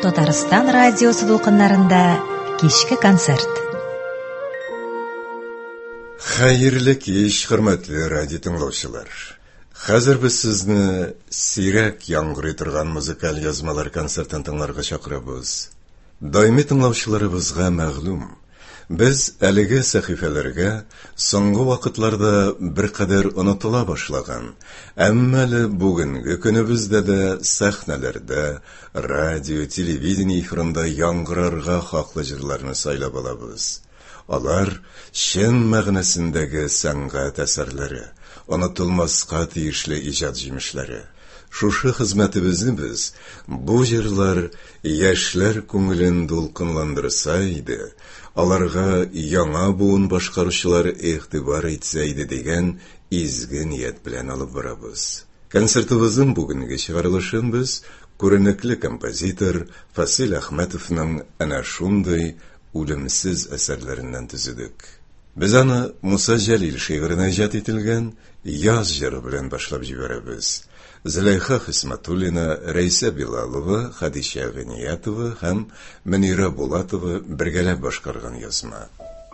Татарстан радиосы дулкыннарында кичке концерт. Хәерле кич, хөрмәтле радио тыңлаучылар. Хәзер без сезне сирәк яңгырый торган музыкаль язмалар концертын тыңларга чакырабыз. Даими тыңлаучыларыбызга мәгълүм, без әлеге сәхифәләргә соңгы вакытларда бер кадәр онытыла башлаган, әмма әле бүгенге көнебездә дә сәхнәләрдә, радио, телевидение эфирында яңгырарга хаклы җырларны сайлап алабыз. Алар чын мәгънәсендәге сәнгать әсәрләре, онытылмаска тиешле иҗат җимешләре. Шушы хезмәтебезне без бу җырлар яшьләр күңелен дулкынландырса иде, аларга яңа буын башкаручылар игътибар итсә иде дигән изге ният белән алып барабыз. Концертыбызның бүгенге чыгарылышын без күренекле композитор Фасил Әхмәтовның әнә шундый үлемсез әсәрләреннән төзедек. Без аны Муса Җәлил шигыренә иҗат ителгән яз җыры белән башлап җибәрәбез. Зөләйха Хисмәтуллина, Рәйсә Билалова, Хадичә Гыниятова һәм Мөнирә Булатова бергәләп башкарган язма.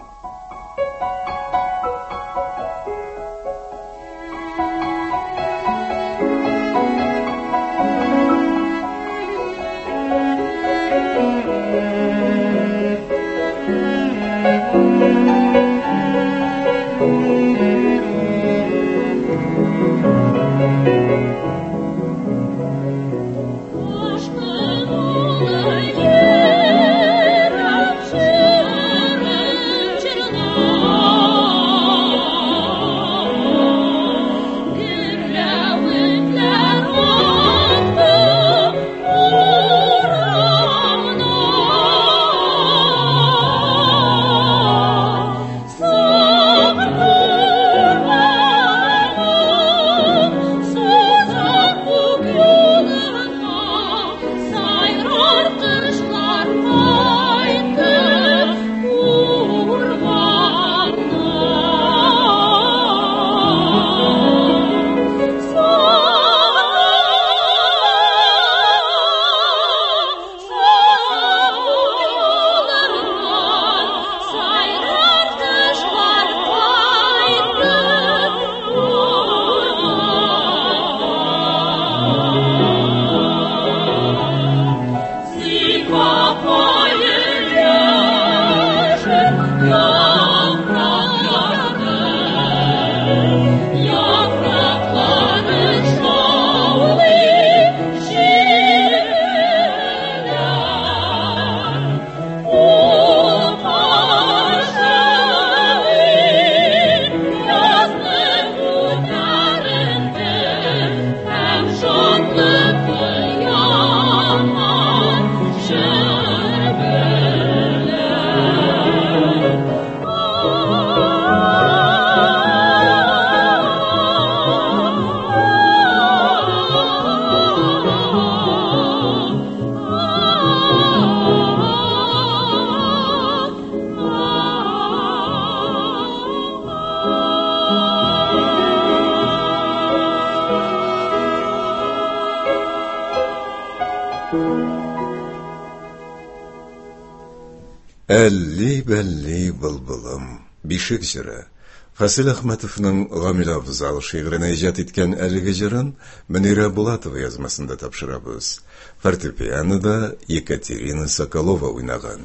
Әлли-бәлли былбылым, бишек җыры. Фасил Әхмәтовның Гамил Абзал шигыренә иҗат иткән әлеге җырын Мөнирә Булатова язмасында тапшырабыз. Фортепианода Екатерина Соколова уйнаган.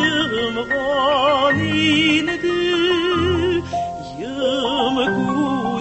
Yılmık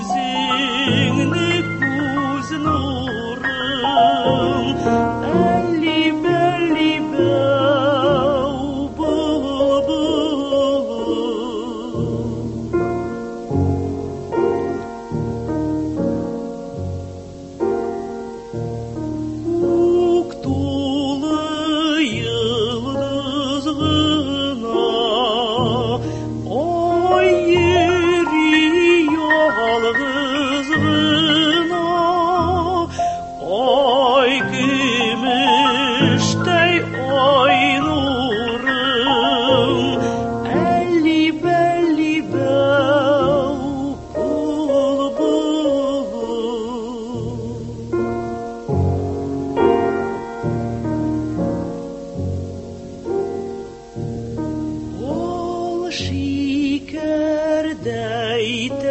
şikerday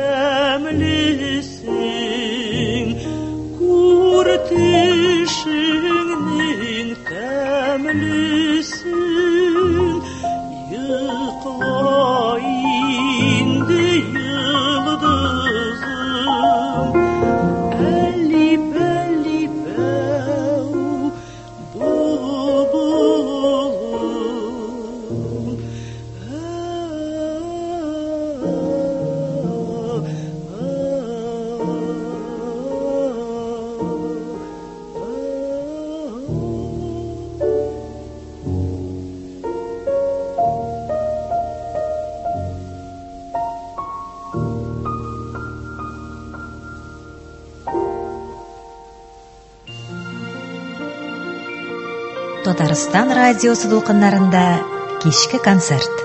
təmlisin, kurtuşinin təmlisin, yıkla indi yıldızım, elip elip ev bulbulum. Татарстан радиосы дулкыннарында кичке концерт.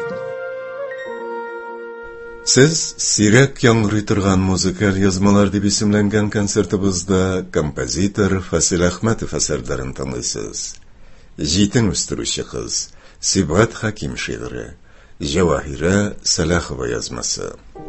Сез сирәк яңгырый торган музыкаль язмалар дип исемләнгән концертыбызда композитор Фасил Әхмәтов әсәрләрен тыңлыйсыз. Җитен үстерүче кыз, Сибгат Хаким шигыре, Җавахира Салахова язмасы.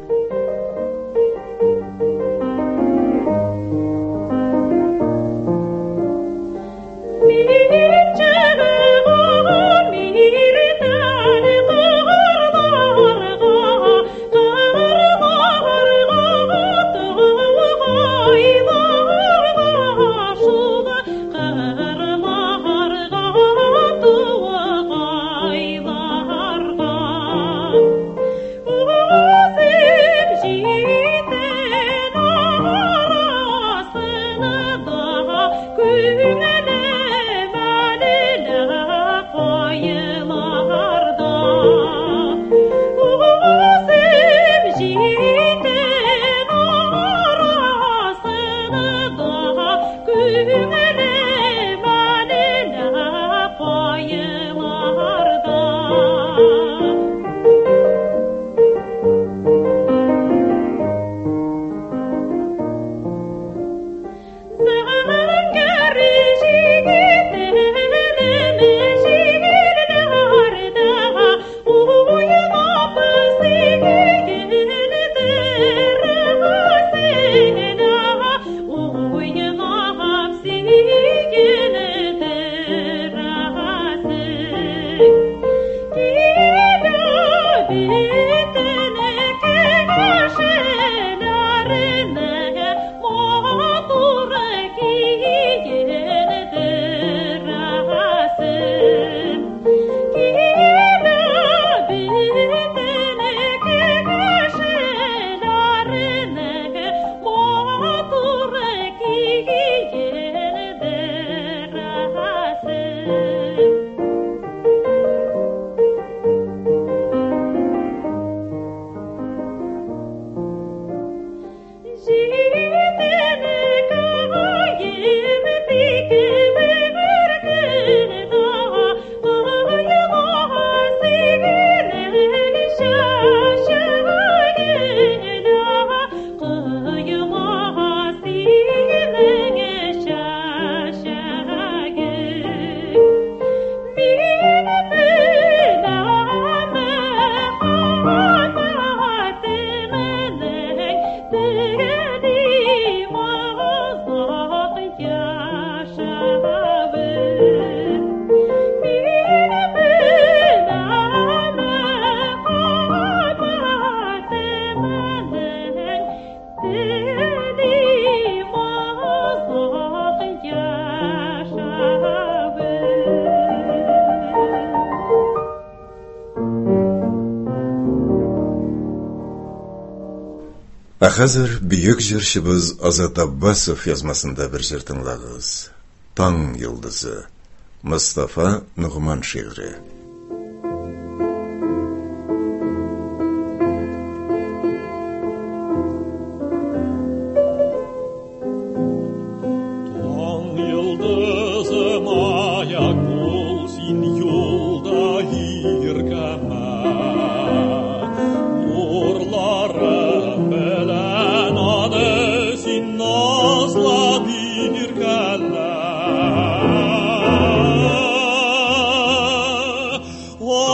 Хәзер бөек җырчыбыз Азат Аббасов язмасында бер җыр тыңлагыз. Таң йолдызы. Мустафа Нугман шигъре.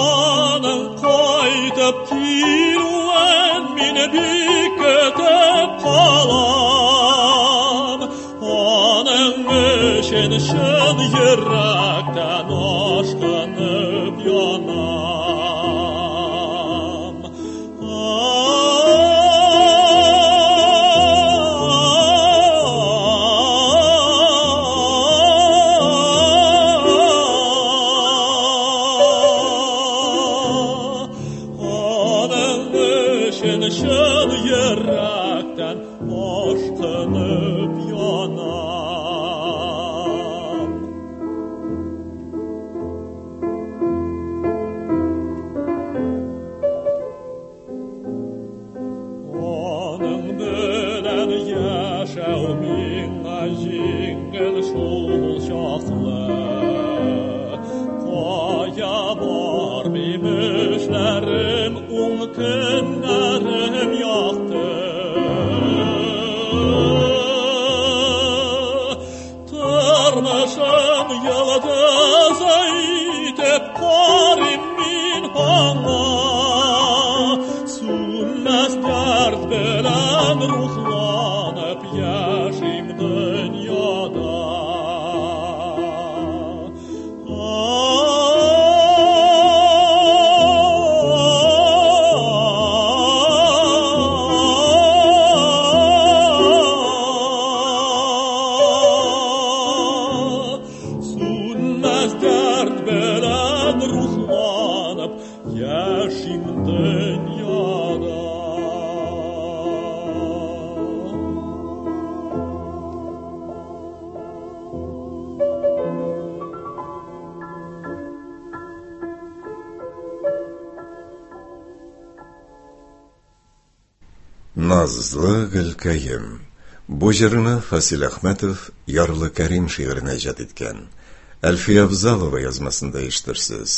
Аның қайтып келуін мен бек күтіп қалам. Аның үшін шын жүректен ашқанып янам. Şın yürekten aşkınıp yanam. Onun bilen yaşav mine jingil şol şaklı. Kaya bar bimişlerim günlerim yaktı. Tırmışım yıldız aytip karim min hana. Sülmez dert bilen ruhlanıp yaşayım dünyada. Назлы гөлкәем. Бу җырны Фасил Әхмәтов Ярлы Кәрим шигыренә иҗат иткән. Әлфия Абзалова язмасында ишетерсез.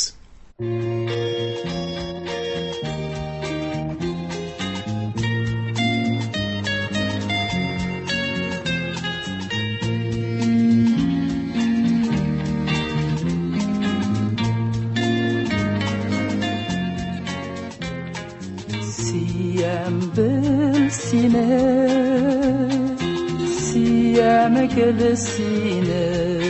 Siyem gülsini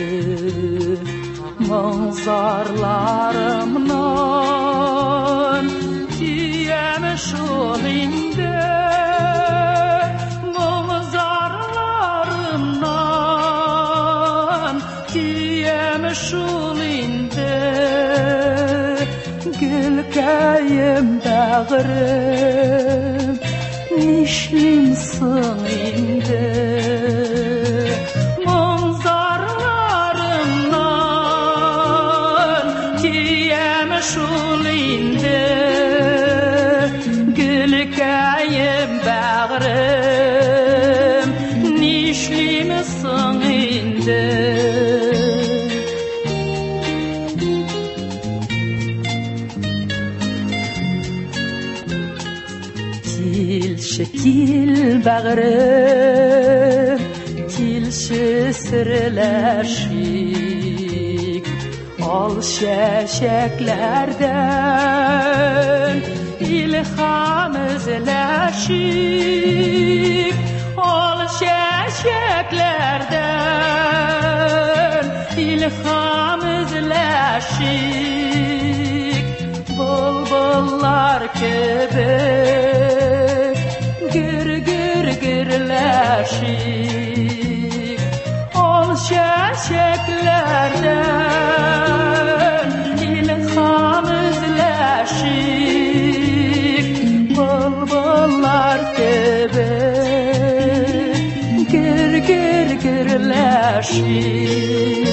manzarlarımdan Siyem şulinde manzarlarımdan Siyem şulinde gülkayım bağırım Nişlimsin indi manzarlarımdan Kiyem şul indi Gülkayım bağrım Nişlimsin indi Kil bağrım, kilşi sırlaşık Al şeşeklerden ilham izleşik Al şeşeklerden ilham izleşik Bulbullar gibi gürleşik Ol çiçeklerden ilham izleşik Bulbullar gibi gürleşik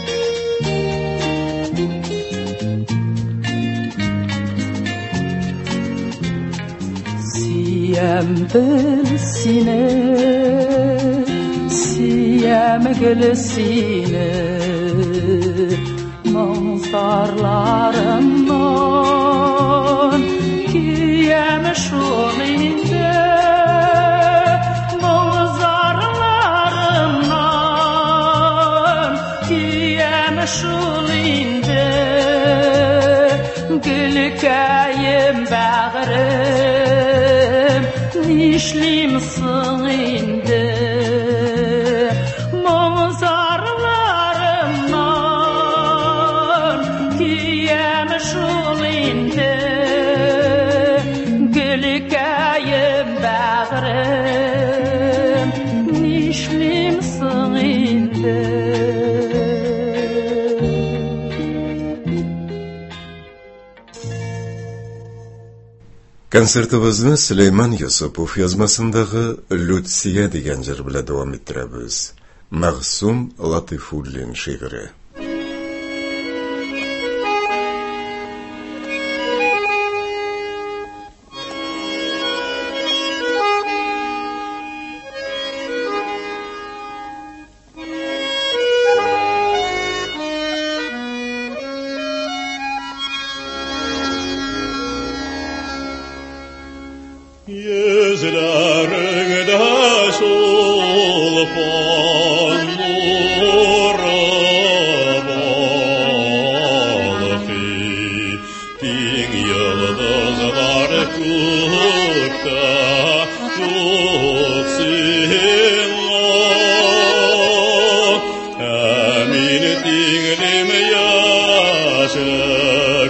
Siyem bilsine, siyem gülsine Manzarlarımdan kiyem şulinde Manzarlarımdan kiyem şulinde Gül Gülükayım bağrım nişlimsin indi Mozarlarımdan kiyemişul indi Gülükayım bağrım nişlimsin indi Konsertimizni Süleyman Yusupov yozmasındagi Lutsiya degan jir bilan davom ettiramiz. Ma'sum Latifullin she'ri. Yüzlerinde sulpan nuru balki Bin yıldızlar kutta tutsinlar Emin dinlim yaşlık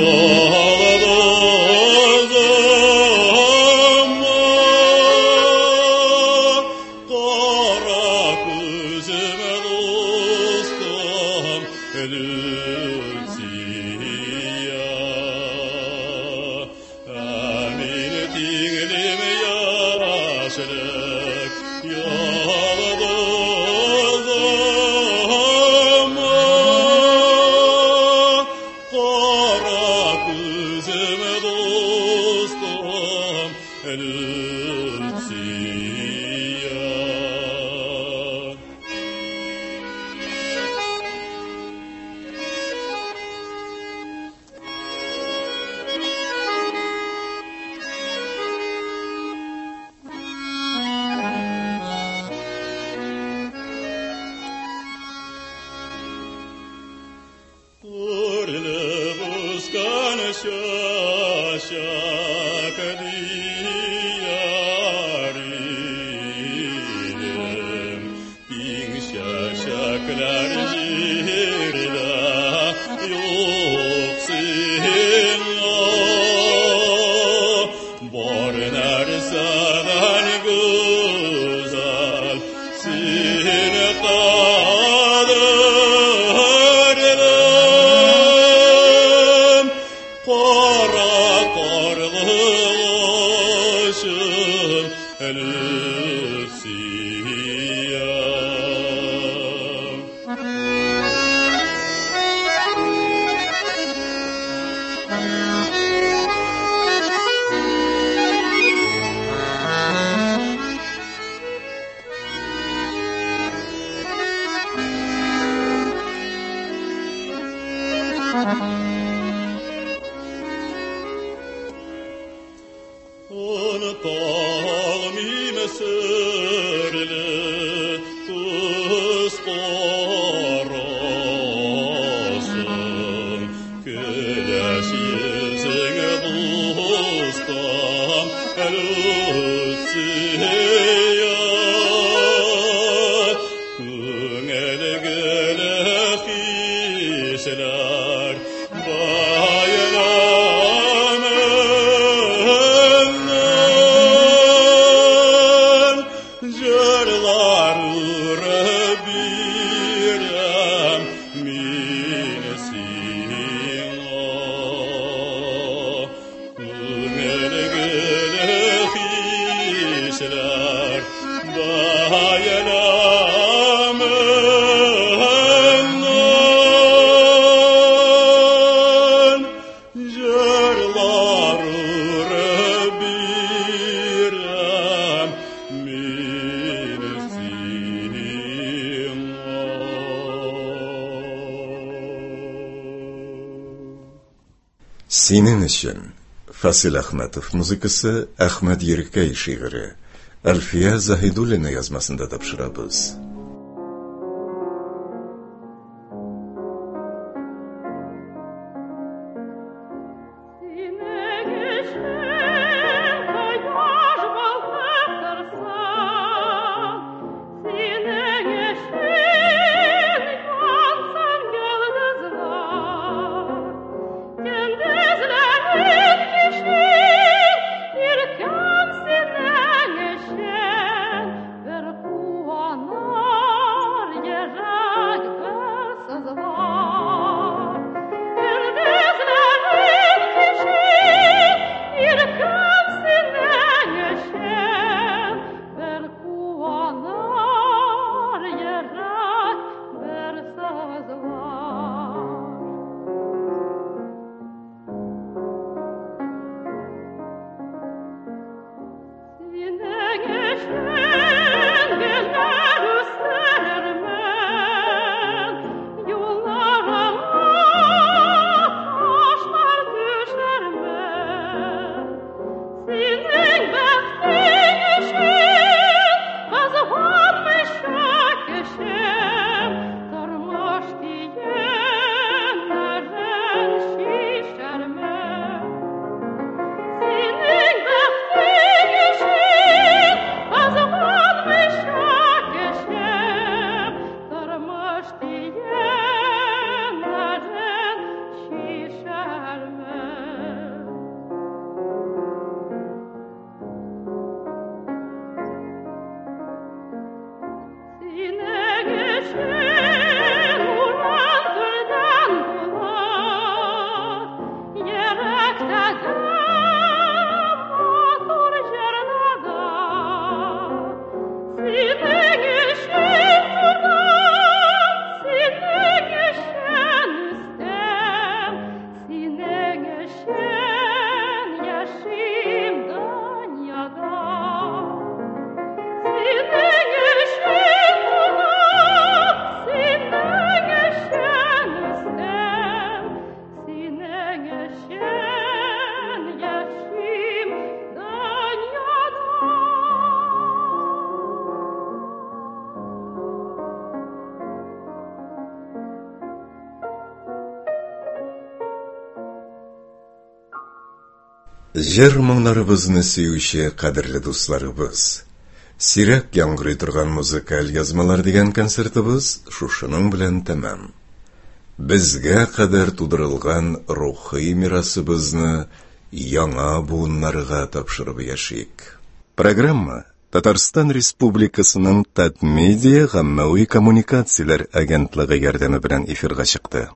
Senin için Fasil Ahmetov muzikası Ahmet Yerikay şiiri Alfiya Zahidullina yazmasında tapşırabız. Жер моңнарыбызны сөюче кадерле дусларыбыз. Сирәк яңгырый торган музыкаль язмалар дигән концертыбыз шушының белән тәмам. Безгә кадәр тудырылган рухи мирасыбызны яңа буыннарга тапшырып яшик. Программа Татарстан Республикасының Татмедиа гаммәви коммуникацияләр агентлыгы ярдәме белән эфирга чыкты.